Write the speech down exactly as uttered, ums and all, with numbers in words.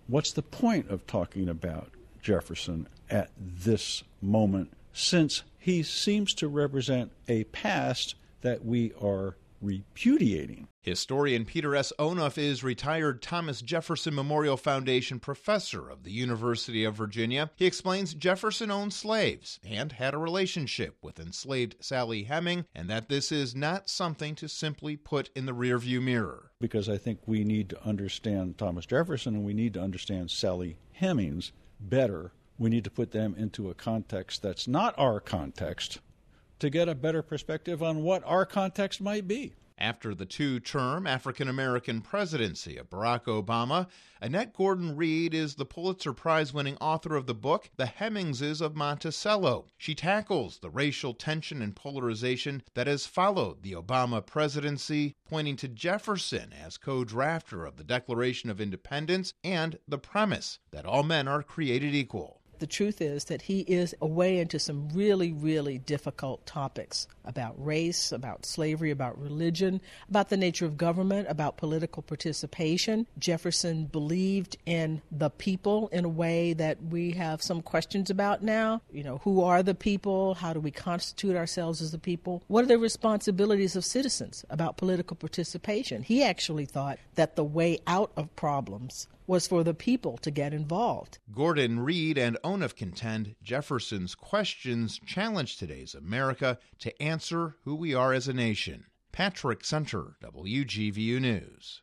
what's the point of talking about Jefferson at this moment, since he seems to represent a past that we are repudiating? Historian Peter S. Onuff is retired Thomas Jefferson Memorial Foundation professor of the University of Virginia. He explains Jefferson owned slaves and had a relationship with enslaved Sally Heming, and that this is not something to simply put in the rearview mirror. Because I think we need to understand Thomas Jefferson and we need to understand Sally Hemings better. We need to put them into a context that's not our context to get a better perspective on what our context might be. After the two-term African-American presidency of Barack Obama, Annette Gordon-Reed is the Pulitzer Prize-winning author of the book The Hemingses of Monticello. She tackles the racial tension and polarization that has followed the Obama presidency, pointing to Jefferson as co-drafter of the Declaration of Independence and the premise that all men are created equal. The truth is that he is a way into some really, really difficult topics about race, about slavery, about religion, about the nature of government, about political participation. Jefferson believed in the people in a way that we have some questions about now. You know, who are the people? How do we constitute ourselves as the people? What are the responsibilities of citizens about political participation? He actually thought that the way out of problems was for the people to get involved. Gordon-Reed and Onuff contend Jefferson's questions challenge today's America to answer who we are as a nation. Patrick Center, W G V U News.